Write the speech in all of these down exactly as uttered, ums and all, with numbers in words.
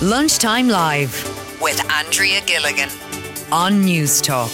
Lunchtime Live with Andrea Gilligan on News Talk.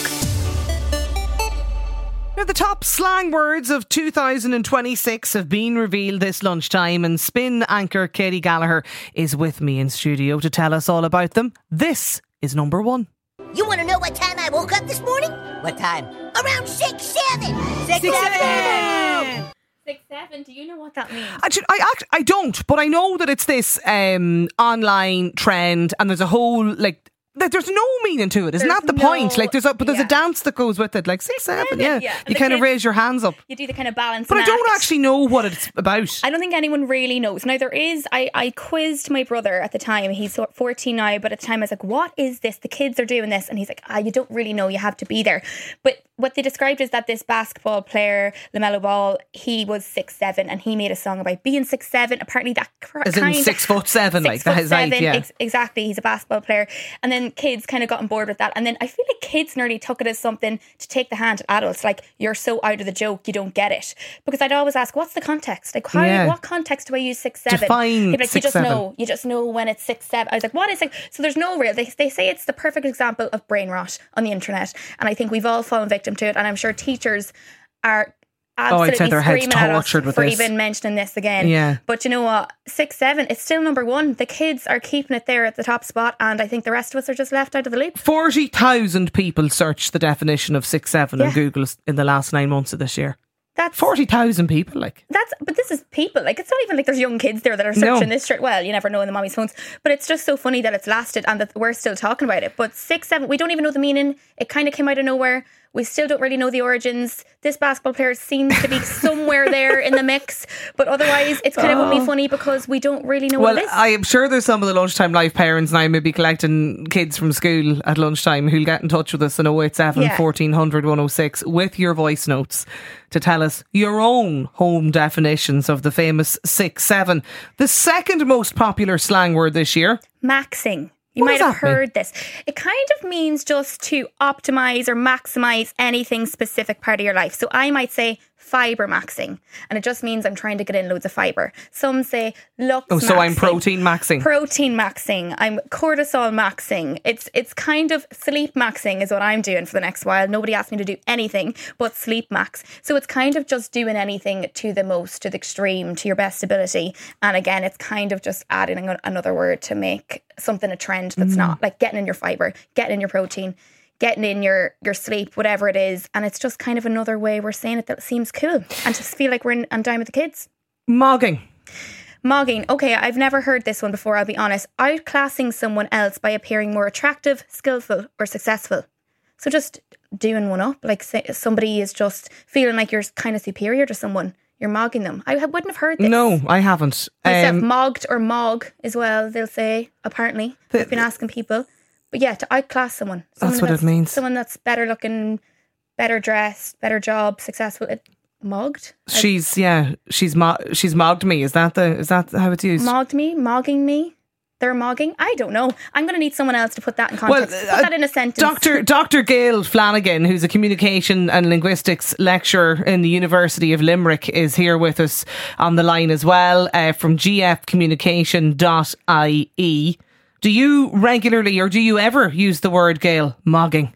Now, the top slang words of two thousand twenty-six have been revealed this lunchtime, and Spin anchor Katie Gallagher is with me in studio to tell us all about them. This is number one. You want to know what time I woke up this morning? What time? Around six seven. Six, Six seven. seven. Six seven. Do you know what that means? Actually, I act, I don't, but I know that it's this um, online trend, and there's a whole like. Like, there's no meaning to it, isn't There's that the no- point? Like, there's a but there's yeah. a dance that goes with it, like six, seven, seven, yeah. yeah. And You the kind of kids- raise your hands up, You do the kind of balance. but I and don't act. actually know what it's about. I don't think anyone really knows. Now there is, I, I quizzed my brother at the time. He's fourteen now, but at the time I was like, what is this? The kids are doing this. And he's like, ah, you don't really know. You have to be there. But what they described is that this basketball player, LaMelo Ball, he was six seven and he made a song about being six seven. Apparently that cr- As in kind six foot seven, six like foot that is height, seven, yeah. ex- exactly. He's a basketball player. And then kids kind of got on board with that. And then I feel like kids nearly took it as something to take the hand at adults. Like, you're so out of the joke, you don't get it. Because I'd always ask, what's the context? Like, how, Yeah. what context do I use six seven? Define He'd be like, you six, just seven. know. You just know when it's six seven. I was like, what is it? So there's no real. They, they say it's the perfect example of brain rot on the internet. And I think we've all fallen victim to it. And I'm sure teachers are Oh, I'd say absolutely their heads screaming at us tortured with for this. even mentioning this again. Yeah. But you know what? Six, seven, it's still number one. The kids are keeping it there at the top spot, and I think the rest of us are just left out of the loop. forty thousand people searched the definition of six seven on Yeah. Google in the last nine months of this year. That's forty thousand people, like. That's, but this is people. Like, it's not even like there's young kids there that are No. searching this shirt. Well, you never know in the mommy's phones. But it's just so funny that it's lasted and that we're still talking about it. But six, seven, we don't even know the meaning. It kind of came out of nowhere. We still don't really know the origins. This basketball player seems to be somewhere there in the mix. But otherwise, it's kind of only funny because we don't really know Well, what it is. I am sure there's some of the lunchtime live parents now maybe collecting kids from school at lunchtime who'll get in touch with us on oh eight seven, Yeah. fourteen hundred, one oh six with your voice notes to tell us your own home definitions of the famous six seven. The second most popular slang word this year. Maxing. You What might does have that mean? heard this. It kind of means just to optimize or maximize anything specific part of your life. So I might say fiber maxing, and it just means I'm trying to get in loads of fiber. Some say lux Oh, so I'm maxing. protein maxing. Protein maxing. I'm cortisol maxing. It's it's kind of sleep maxing is what I'm doing for the next while. Nobody asked me to do anything but sleep max. So it's kind of just doing anything to the most, to the extreme, to your best ability. And again, it's kind of just adding an- another word to make something a trend that's not, like getting in your fiber, getting in your protein, getting in your, your sleep, whatever it is. And it's just kind of another way we're saying it that seems cool and just feel like we're in, on Dime with the Kids. Mogging. Mogging. Okay, I've never heard this one before, I'll be honest. Outclassing someone else by appearing more attractive, skillful or successful. So just doing one up. Like say somebody is just feeling like you're kind of superior to someone. You're mogging them. I wouldn't have heard this. No, I haven't. Myself, Um, mogged or mog as well, they'll say, apparently. I've been asking people. But yeah, to outclass someone. someone That's what it means. Someone that's better looking, better dressed, better job, successful. It, mogged? she's yeah, she's mo- she's mogged me. Is that the is that how it's used? Mogged me? Mogging me? They're mogging? I don't know. I'm going to need someone else to put that in context. Well, put uh, that in a sentence. Doctor Doctor Gail Flanagan, who's a communication and linguistics lecturer in the University of Limerick, is here with us on the line as well uh, from g f communication dot i e. Do you regularly or do you ever use the word, Gail, mogging?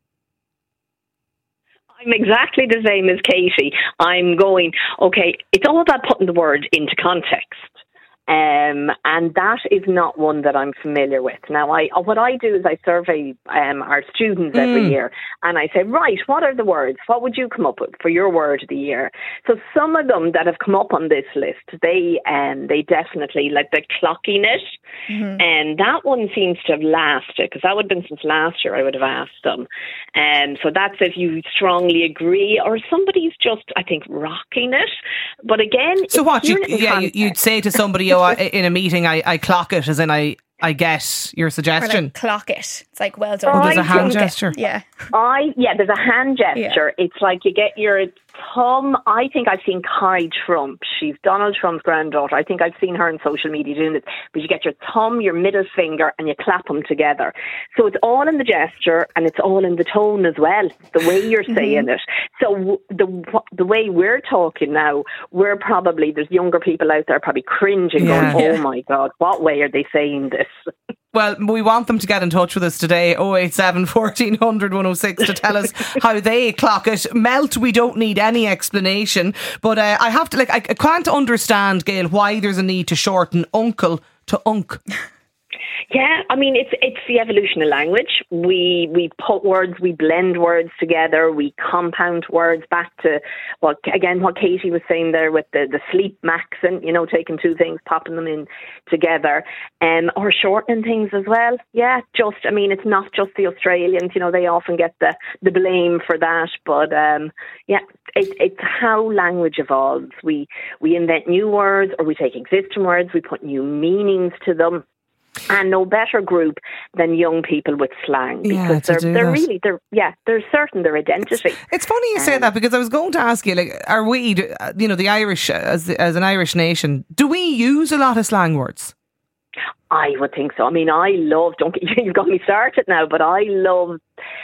I'm exactly the same as Katie. I'm going, okay, it's all about putting the word into context. Um, and that is not one that I'm familiar with. Now, I what I do is I survey um, our students every Mm. year, and I say, right, what are the words? What would you come up with for your word of the year? So some of them that have come up on this list, they um, they definitely, like the clockiness, Mm-hmm. and that one seems to have lasted, because that would have been since last year I would have asked them. And so that's if you strongly agree, or somebody's just, I think, rocking it. But again, So it's what? You, doing it in yeah, you, you'd context. say to somebody, oh, I, in a meeting, I, I clock it, as in I, I get your Or suggestion. like clock it. It's like, well done. Oh, there's a I hand think- gesture. Yeah. I yeah, there's a hand gesture. It's like you get your thumb. I think I've seen Kai Trump. She's Donald Trump's granddaughter. I think I've seen her on social media doing this. But you get your thumb, your middle finger, and you clap them together. So it's all in the gesture, and it's all in the tone as well. The way you're saying it. So the the way we're talking now, we're probably there's younger people out there probably cringing, Yeah. going, "Oh Yeah. my God, what way are they saying this?" well, we want them to get in touch with us today, oh eight seven, fourteen hundred, one oh six, to tell us how they clock it. Melt, we don't need any explanation, but uh, I have to, like, I, I can't understand, Gail, why there's a need to shorten uncle to unk. Yeah, I mean, it's it's the evolution of language. We we put words, we blend words together, we compound words back to, well, again, what Katie was saying there with the, the sleep maxing, you know, taking two things, popping them in together, um, or shortening things as well. Yeah, just, I mean, it's not just the Australians, you know, they often get the, the blame for that, but um, yeah, it, it's how language evolves. We, we invent new words, or we take existing words, we put new meanings to them. And no better group than young people with slang, because yeah, they're they're that. really they're yeah they're certain their identity. It's, it's funny you um, say that, because I was going to ask you, like, are we, you know, the Irish, as as an Irish nation, do we use a lot of slang words? I would think so. I mean, I love. Don't get, you've got me started now, but I love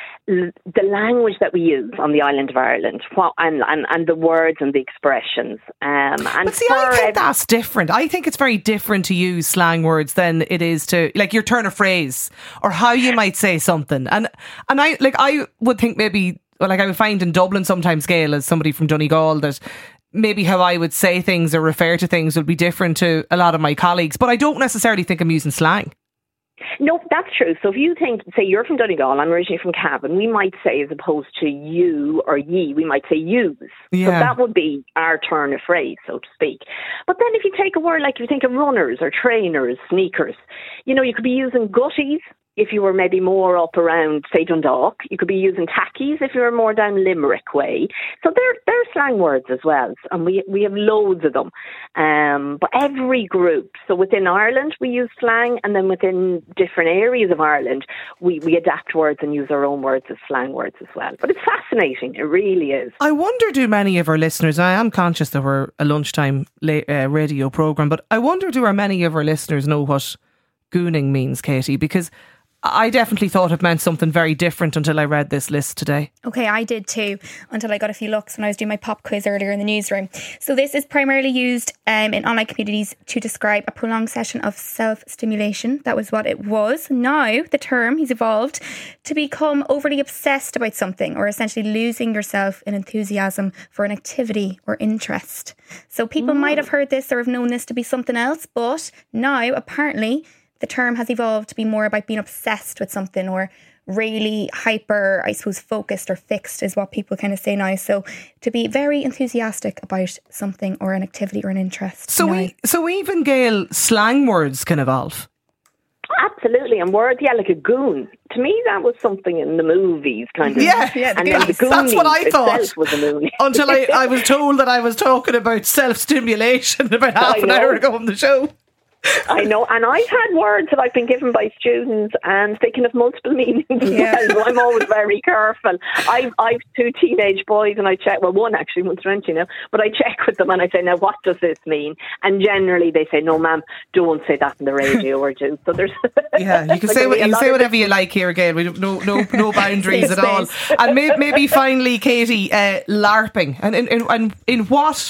the language that we use on the island of Ireland, and, and, and the words and the expressions. Um, and but see, I think that's different. I think it's very different to use slang words than it is to, like, your turn of phrase or how you might say something. And and I like I would think maybe, well, like I would find in Dublin sometimes, Gail, as somebody from Donegal, that maybe how I would say things or refer to things would be different to a lot of my colleagues. But I don't necessarily think I'm using slang. No, that's true. So if you think, say you're from Donegal, I'm originally from Cavan, we might say, as opposed to you or ye, we might say use. Yeah. So that would be our turn of phrase, so to speak. But then if you take a word like, if you think of runners or trainers, sneakers, you know, you could be using gutties if you were maybe more up around, say, Dundalk. You could be using tackies if you were more down Limerick way. So they're, they're slang words as well. And we we have loads of them. Um, but every group, so within Ireland, we use slang. And then within different areas of Ireland, we, we adapt words and use our own words as slang words as well. But it's fascinating. It really is. I wonder, do many of our listeners, I am conscious that we're a lunchtime uh, radio programme, but I wonder, do our many of our listeners know what gooning means, Katie? Because I definitely thought it meant something very different until I read this list today. Okay, I did too, until I got a few looks when I was doing my pop quiz earlier in the newsroom. So this is primarily used um, in online communities to describe a prolonged session of self-stimulation. That was what it was. Now, the term has evolved to become overly obsessed about something, or essentially losing yourself in enthusiasm for an activity or interest. So people mm. might have heard this or have known this to be something else, but now, apparently, the term has evolved to be more about being obsessed with something, or really hyper, I suppose, focused or fixed is what people kind of say now. So to be very enthusiastic about something or an activity or an interest. So we, so even, Gail, slang words can evolve? Absolutely. And words, yeah, like a goon. To me, that was something in the movies, kind of. Yeah, yeah the and then the goon that's what I thought. Was a movie. Until I, I was told that I was talking about self-stimulation about half an hour ago on the show. I know, and I've had words that I've been given by students, and they can have multiple meanings yeah. as well. So I'm always very careful. I've I've two teenage boys, and I check. Well, one actually, one's twenty now, but I check with them, and I say, "Now, what does this mean?" And generally, they say, "No, ma'am, don't say that on the radio or do." So there's yeah, you can like say what, you say whatever you like here, Gail. We don't no no no boundaries at all. And may, maybe finally, Katie, uh, LARPing, and in, in and in what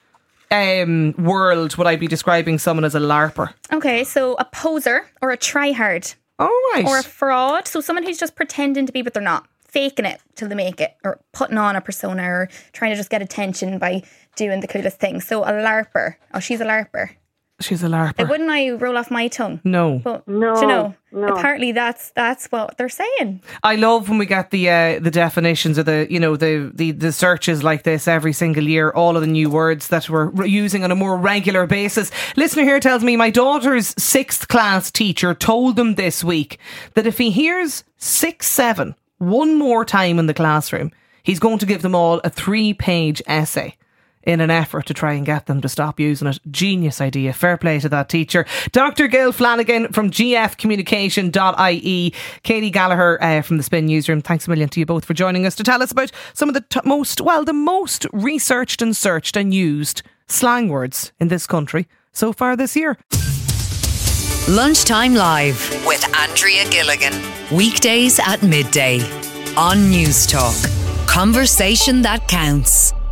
Um, world would I be describing someone as a LARPer? Okay, so a poser or a tryhard. Oh, right. Or a fraud. So someone who's just pretending to be, but they're not. Faking it till they make it, or putting on a persona, or trying to just get attention by doing the coolest thing. So a LARPer. Oh, she's a LARPer. She's a LARPer. It wouldn't I roll off my tongue? No. But, no. you know, no. apparently that's that's what they're saying. I love when we get the uh, the definitions of the, you know, the, the, the searches like this every single year, all of the new words that we're using on a more regular basis. Listener here tells me my daughter's sixth class teacher told them this week that if he hears six seven one more time in the classroom, he's going to give them all a three page essay in an effort to try and get them to stop using it. Genius idea. Fair play to that teacher. Doctor Gail Flanagan from G F communication dot I E. Katie Gallagher uh, from the Spin Newsroom. Thanks a million to you both for joining us to tell us about some of the t- most, well, the most researched and searched and used slang words in this country so far this year. Lunchtime Live with Andrea Gilligan. Weekdays at midday on News Talk. Conversation that counts.